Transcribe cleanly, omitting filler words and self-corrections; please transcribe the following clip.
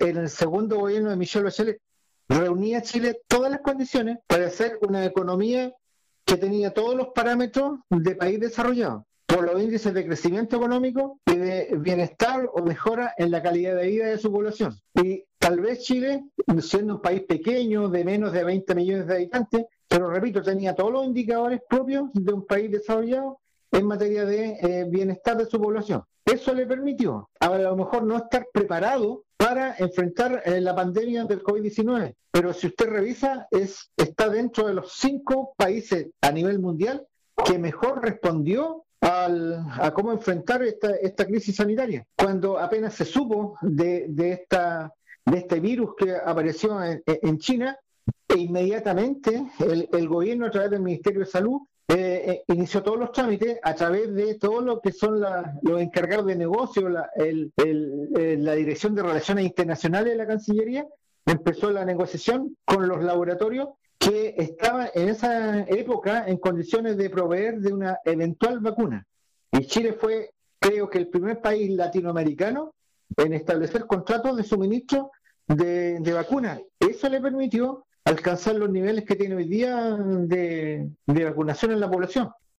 en el segundo gobierno de Michelle Bachelet reunía a Chile todas las condiciones para ser una economía que tenía todos los parámetros de país desarrollado, por los índices de crecimiento económico y de bienestar o mejora en la calidad de vida de su población. Y tal vez Chile, siendo un país pequeño, de menos de 20 millones de habitantes, pero repito, tenía todos los indicadores propios de un país desarrollado en materia de bienestar de su población. Eso le permitió, a lo mejor, no estar preparado para enfrentar la pandemia del COVID-19, pero si usted revisa, está dentro de los 5 países a nivel mundial que mejor respondió a cómo enfrentar esta crisis sanitaria. Cuando apenas se supo de este virus que apareció en China, e inmediatamente el gobierno, a través del Ministerio de Salud, inició todos los trámites a través de todo lo que son los encargados de negocio, la Dirección de Relaciones Internacionales de la Cancillería. Empezó la negociación con los laboratorios que estaban en esa época en condiciones de proveer de una eventual vacuna. Y Chile fue, creo que, el primer país latinoamericano en establecer contratos de suministro de vacunas. Eso le permitió alcanzar los niveles que tiene hoy día de vacunación en la población.